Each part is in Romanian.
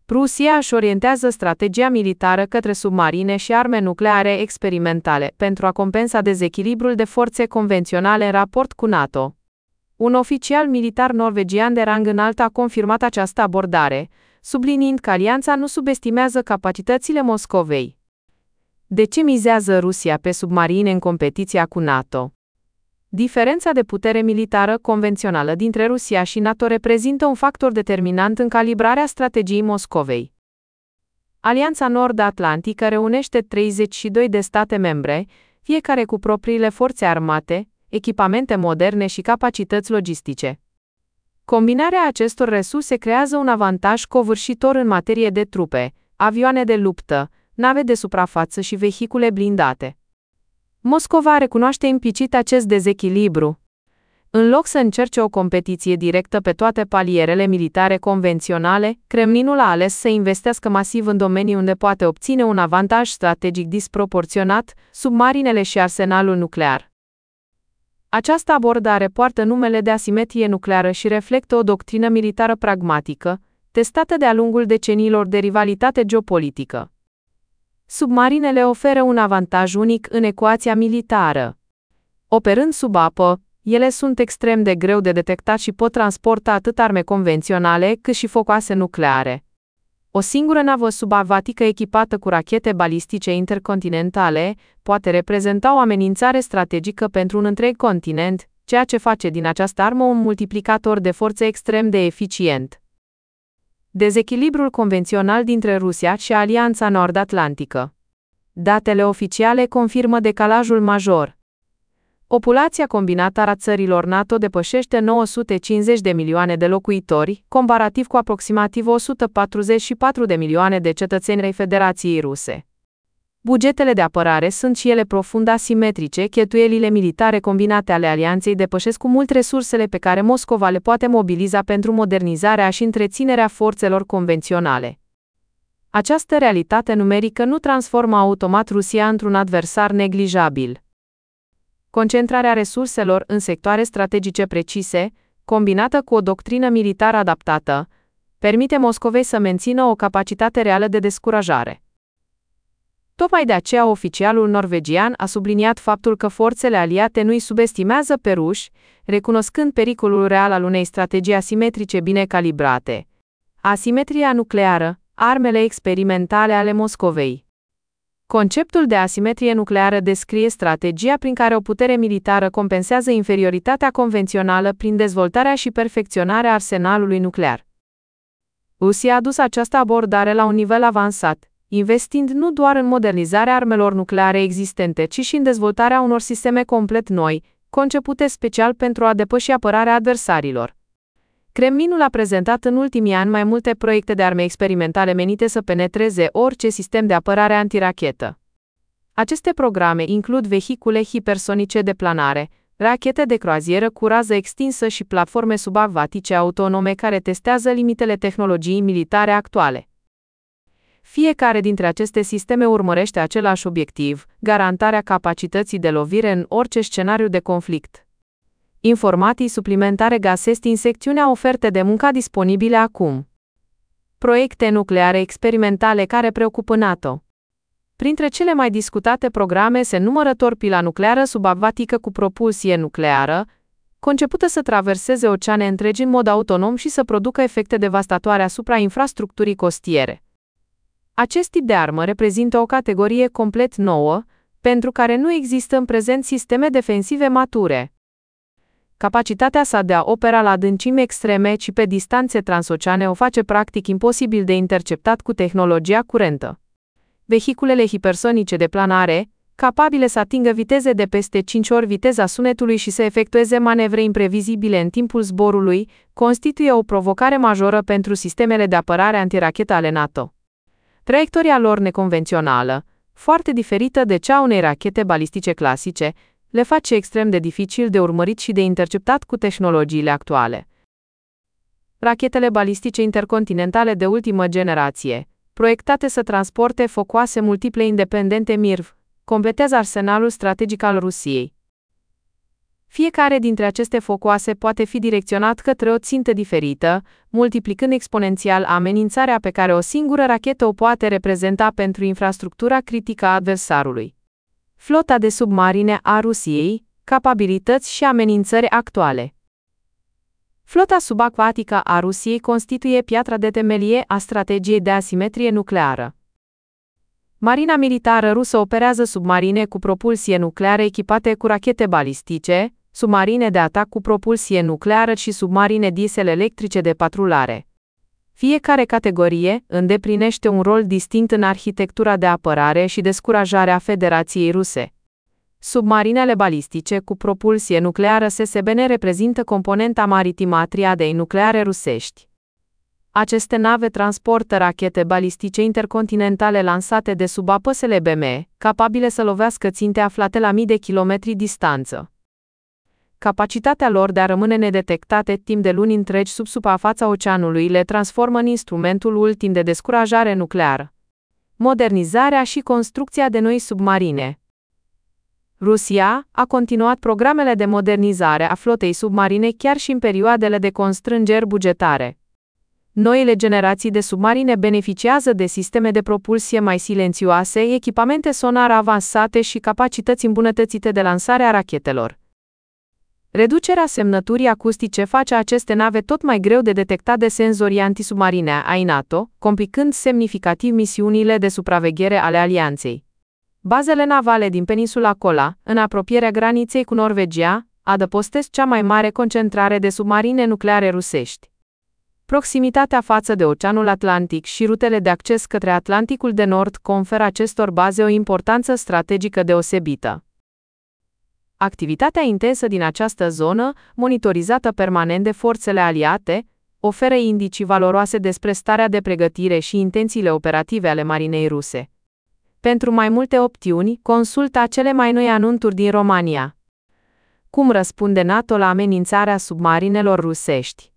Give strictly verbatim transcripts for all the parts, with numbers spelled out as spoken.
Rusia își orientează strategia militară către submarine și arme nucleare experimentale pentru a compensa dezechilibrul de forțe convenționale în raport cu NATO. Un oficial militar norvegian de rang înalt a confirmat această abordare, subliniind că alianța nu subestimează capacitățile Moscovei. De ce mizează Rusia pe submarine în competiția cu NATO? Diferența de putere militară convențională dintre Rusia și NATO reprezintă un factor determinant în calibrarea strategiei Moscovei. Alianța Nord-Atlantică reunește treizeci și două de state membre, fiecare cu propriile forțe armate, echipamente moderne și capacități logistice. Combinarea acestor resurse creează un avantaj covârșitor în materie de trupe, avioane de luptă, nave de suprafață și vehicule blindate. Moscova recunoaște implicit acest dezechilibru. În loc să încerce o competiție directă pe toate palierele militare convenționale, Kremlinul a ales să investească masiv în domenii unde poate obține un avantaj strategic disproporționat, submarinele și arsenalul nuclear. Această abordare poartă numele de asimetrie nucleară și reflectă o doctrină militară pragmatică, testată de-a lungul deceniilor de rivalitate geopolitică. Submarinele oferă un avantaj unic în ecuația militară. Operând sub apă, ele sunt extrem de greu de detectat și pot transporta atât arme convenționale cât și focoase nucleare. O singură navă subacvatică echipată cu rachete balistice intercontinentale poate reprezenta o amenințare strategică pentru un întreg continent, ceea ce face din această armă un multiplicator de forțe extrem de eficient. Dezechilibrul convențional dintre Rusia și Alianța Nord-Atlantică. Datele oficiale confirmă decalajul major. Populația combinată a țărilor NATO depășește nouă sute cincizeci de milioane de locuitori, comparativ cu aproximativ o sută patruzeci și patru de milioane de cetățeni ai Federației Ruse. Bugetele de apărare sunt și ele profund asimetrice, cheltuielile militare combinate ale alianței depășesc cu mult resursele pe care Moscova le poate mobiliza pentru modernizarea și întreținerea forțelor convenționale. Această realitate numerică nu transformă automat Rusia într-un adversar neglijabil. Concentrarea resurselor în sectoare strategice precise, combinată cu o doctrină militară adaptată, permite Moscovei să mențină o capacitate reală de descurajare. Tocmai de aceea oficialul norvegian a subliniat faptul că forțele aliate nu îi subestimează pe ruși, recunoscând pericolul real al unei strategii asimetrice bine calibrate. Asimetria nucleară, armele experimentale ale Moscovei. Conceptul de asimetrie nucleară descrie strategia prin care o putere militară compensează inferioritatea convențională prin dezvoltarea și perfecționarea arsenalului nuclear. Rusia a dus această abordare la un nivel avansat, investind nu doar în modernizarea armelor nucleare existente, ci și în dezvoltarea unor sisteme complet noi, concepute special pentru a depăși apărarea adversarilor. Kremlinul a prezentat în ultimii ani mai multe proiecte de arme experimentale menite să penetreze orice sistem de apărare antirachetă. Aceste programe includ vehicule hipersonice de planare, rachete de croazieră cu rază extinsă și platforme subacvatice autonome care testează limitele tehnologiei militare actuale. Fiecare dintre aceste sisteme urmărește același obiectiv, garantarea capacității de lovire în orice scenariu de conflict. Informații suplimentare găsesc în secțiunea oferte de muncă disponibile acum. Proiecte nucleare experimentale care preocupă NATO. Printre cele mai discutate programe se numără torpila nucleară subacvatică cu propulsie nucleară, concepută să traverseze oceane întregi în mod autonom și să producă efecte devastatoare asupra infrastructurii costiere. Acest tip de armă reprezintă o categorie complet nouă, pentru care nu există în prezent sisteme defensive mature. Capacitatea sa de a opera la adâncimi extreme și pe distanțe transoceane o face practic imposibil de interceptat cu tehnologia curentă. Vehiculele hipersonice de planare, capabile să atingă viteze de peste cinci ori viteza sunetului și să efectueze manevre imprevizibile în timpul zborului, constituie o provocare majoră pentru sistemele de apărare antirachetă ale NATO. Traiectoria lor neconvențională, foarte diferită de cea a unei rachete balistice clasice, le face extrem de dificil de urmărit și de interceptat cu tehnologiile actuale. Rachetele balistice intercontinentale de ultimă generație, proiectate să transporte focoase multiple independente M I R V, completează arsenalul strategic al Rusiei. Fiecare dintre aceste focoase poate fi direcționat către o țintă diferită, multiplicând exponențial amenințarea pe care o singură rachetă o poate reprezenta pentru infrastructura critică a adversarului. Flota de submarine a Rusiei, capabilități și amenințări actuale. Flota subacvatică a Rusiei constituie piatra de temelie a strategiei de asimetrie nucleară. Marina militară rusă operează submarine cu propulsie nucleară echipate cu rachete balistice, submarine de atac cu propulsie nucleară și submarine diesel electrice de patrulare. Fiecare categorie îndeplinește un rol distinct în arhitectura de apărare și descurajare a Federației Ruse. Submarinele balistice cu propulsie nucleară S S B N reprezintă componenta maritimă a triadei nucleare rusești. Aceste nave transportă rachete balistice intercontinentale lansate de sub apă S L B M, capabile să lovească ținte aflate la mii de kilometri distanță. Capacitatea lor de a rămâne nedetectate timp de luni întregi sub suprafața oceanului le transformă în instrumentul ultim de descurajare nucleară. Modernizarea și construcția de noi submarine. Rusia a continuat programele de modernizare a flotei submarine chiar și în perioadele de constrângeri bugetare. Noile generații de submarine beneficiază de sisteme de propulsie mai silențioase, echipamente sonar avansate și capacități îmbunătățite de lansare a rachetelor. Reducerea semnăturii acustice face aceste nave tot mai greu de detectat de senzorii antisubmarine ai NATO, complicând semnificativ misiunile de supraveghere ale alianței. Bazele navale din peninsula Kola, în apropierea graniței cu Norvegia, adăpostesc cea mai mare concentrare de submarine nucleare rusești. Proximitatea față de Oceanul Atlantic și rutele de acces către Atlanticul de Nord conferă acestor baze o importanță strategică deosebită. Activitatea intensă din această zonă, monitorizată permanent de forțele aliate, oferă indicii valoroase despre starea de pregătire și intențiile operative ale marinei ruse. Pentru mai multe opțiuni, consultă cele mai noi anunțuri din România. Cum răspunde NATO la amenințarea submarinelor rusești?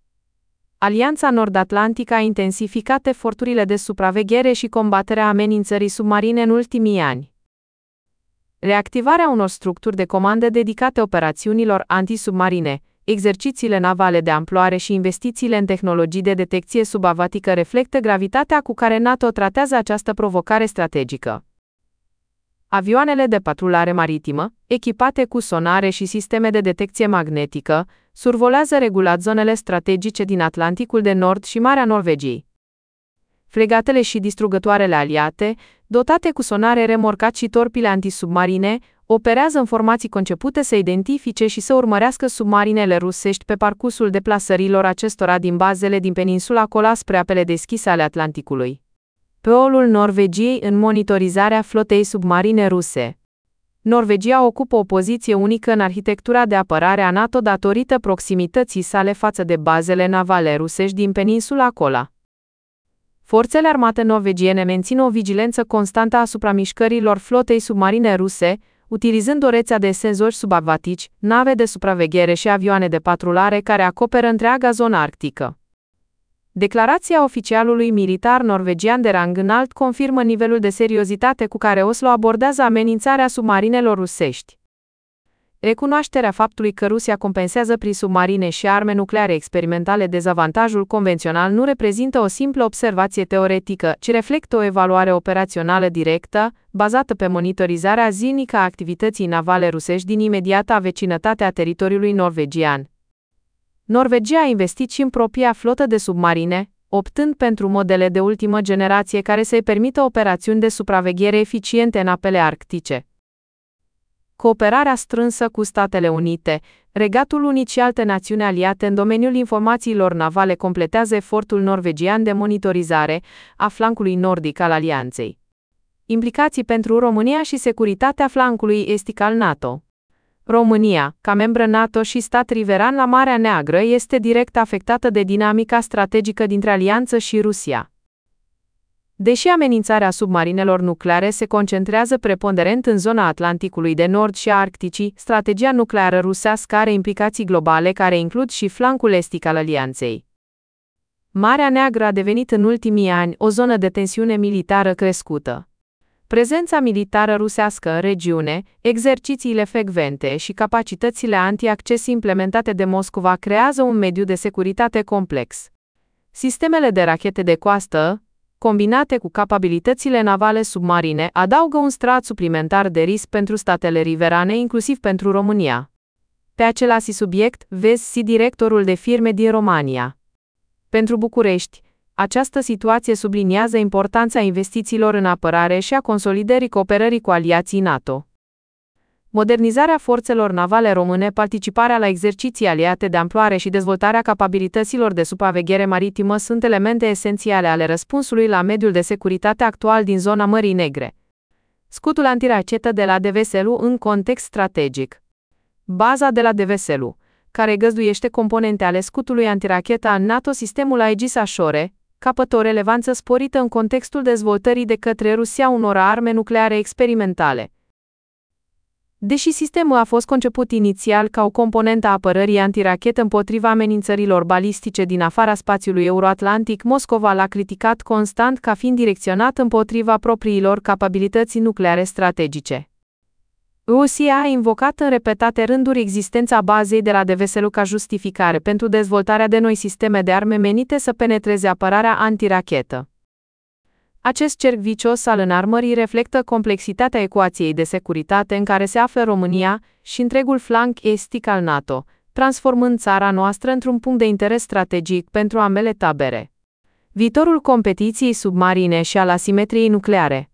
Alianța Nord-Atlantică a intensificat eforturile de supraveghere și combatere a amenințării submarine în ultimii ani. Reactivarea unor structuri de comandă dedicate operațiunilor antisubmarine, exercițiile navale de amploare și investițiile în tehnologii de detecție subacvatică reflectă gravitatea cu care NATO tratează această provocare strategică. Avioanele de patrulare maritimă, echipate cu sonare și sisteme de detecție magnetică, survolează regulat zonele strategice din Atlanticul de Nord și Marea Norvegiei. Fregatele și distrugătoarele aliate, dotate cu sonare remorcat și torpile antisubmarine, operează în formații concepute să identifice și să urmărească submarinele rusești pe parcursul deplasărilor acestora din bazele din peninsula Kola spre apele deschise ale Atlanticului. Pe rolul Norvegiei în monitorizarea flotei submarine ruse. Norvegia ocupă o poziție unică în arhitectura de apărare a NATO datorită proximității sale față de bazele navale rusești din peninsula Kola. Forțele armate norvegiene mențin o vigilență constantă asupra mișcărilor flotei submarine ruse, utilizând o rețea de senzori subacvatici, nave de supraveghere și avioane de patrulare care acoperă întreaga zonă arctică. Declarația oficialului militar norvegian de rang înalt confirmă nivelul de seriozitate cu care Oslo abordează amenințarea submarinelor rusești. Recunoașterea faptului că Rusia compensează prin submarine și arme nucleare experimentale dezavantajul convențional nu reprezintă o simplă observație teoretică, ci reflectă o evaluare operațională directă, bazată pe monitorizarea zilnică a activității navale rusești din imediata vecinătate a teritoriului norvegian. Norvegia a investit și în propria flotă de submarine, optând pentru modele de ultimă generație care să-i permită operațiuni de supraveghere eficiente în apele arctice. Cooperarea strânsă cu Statele Unite, Regatul Unit și alte națiuni aliate în domeniul informațiilor navale completează efortul norvegian de monitorizare a flancului nordic al alianței. Implicații pentru România și securitatea flancului estic al NATO. România, ca membră NATO și stat riveran la Marea Neagră, este direct afectată de dinamica strategică dintre alianță și Rusia. Deși amenințarea submarinelor nucleare se concentrează preponderent în zona Atlanticului de Nord și a Arcticii, strategia nucleară rusească are implicații globale care includ și flancul estic al alianței. Marea Neagră a devenit în ultimii ani o zonă de tensiune militară crescută. Prezența militară rusească în regiune, exercițiile frecvente și capacitățile anti-acces implementate de Moscova creează un mediu de securitate complex. Sistemele de rachete de coastă, combinate cu capabilitățile navale submarine, adaugă un strat suplimentar de risc pentru statele riverane, inclusiv pentru România. Pe același subiect, vezi și directorul de firme din România. Pentru București, această situație subliniază importanța investițiilor în apărare și a consolidării cooperării cu aliații NATO. Modernizarea forțelor navale române, participarea la exerciții aliate de amploare și dezvoltarea capabilităților de supraveghere maritimă sunt elemente esențiale ale răspunsului la mediul de securitate actual din zona Mării Negre. Scutul antirachetă de la Deveselu în context strategic. Baza de la Deveselu, care găzduiește componente ale scutului antirachetă al NATO, sistemul Aegis Ashore, capătă o relevanță sporită în contextul dezvoltării de către Rusia unor arme nucleare experimentale. Deși sistemul a fost conceput inițial ca o componentă a apărării antirachetă împotriva amenințărilor balistice din afara spațiului euroatlantic, Moscova l-a criticat constant ca fiind direcționat împotriva propriilor capabilități nucleare strategice. Rusia a invocat în repetate rânduri existența bazei de la Deveselu ca justificare pentru dezvoltarea de noi sisteme de arme menite să penetreze apărarea antirachetă. Acest cerc vicios al înarmării reflectă complexitatea ecuației de securitate în care se află România și întregul flanc estic al NATO, transformând țara noastră într-un punct de interes strategic pentru ambele tabere. Viitorul competiției submarine și al asimetriei nucleare.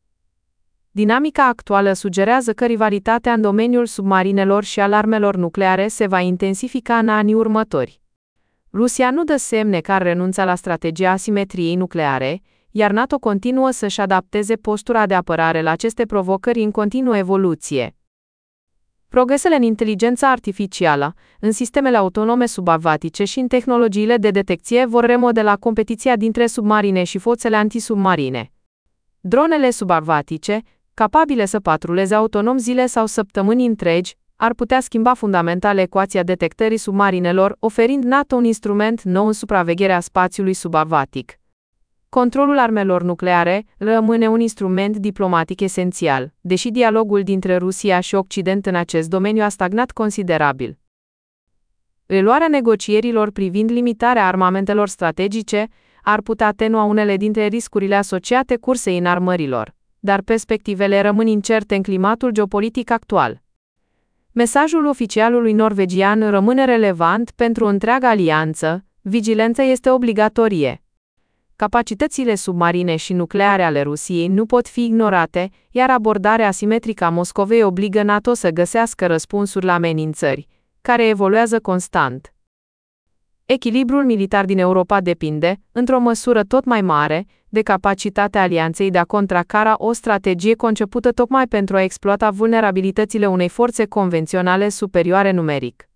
Dinamica actuală sugerează că rivalitatea în domeniul submarinelor și al armelor nucleare se va intensifica în anii următori. Rusia nu dă semne că ar renunța la strategia asimetriei nucleare, iar NATO continuă să-și adapteze postura de apărare la aceste provocări în continuă evoluție. Progresele în inteligența artificială, în sistemele autonome subacvatice și în tehnologiile de detecție vor remodela competiția dintre submarine și forțele antisubmarine. Dronele subacvatice, capabile să patruleze autonom zile sau săptămâni întregi, ar putea schimba fundamental ecuația detectării submarinelor, oferind NATO un instrument nou în supravegherea spațiului subacvatic. Controlul armelor nucleare rămâne un instrument diplomatic esențial, deși dialogul dintre Rusia și Occident în acest domeniu a stagnat considerabil. Reluarea negocierilor privind limitarea armamentelor strategice ar putea atenua unele dintre riscurile asociate cursei înarmărilor, dar perspectivele rămân incerte în climatul geopolitic actual. Mesajul oficialului norvegian rămâne relevant pentru întreaga alianță: vigilența este obligatorie. Capacitățile submarine și nucleare ale Rusiei nu pot fi ignorate, iar abordarea asimetrică a Moscovei obligă NATO să găsească răspunsuri la amenințări, care evoluează constant. Echilibrul militar din Europa depinde, într-o măsură tot mai mare, de capacitatea alianței de a contracara o strategie concepută tocmai pentru a exploata vulnerabilitățile unei forțe convenționale superioare numeric.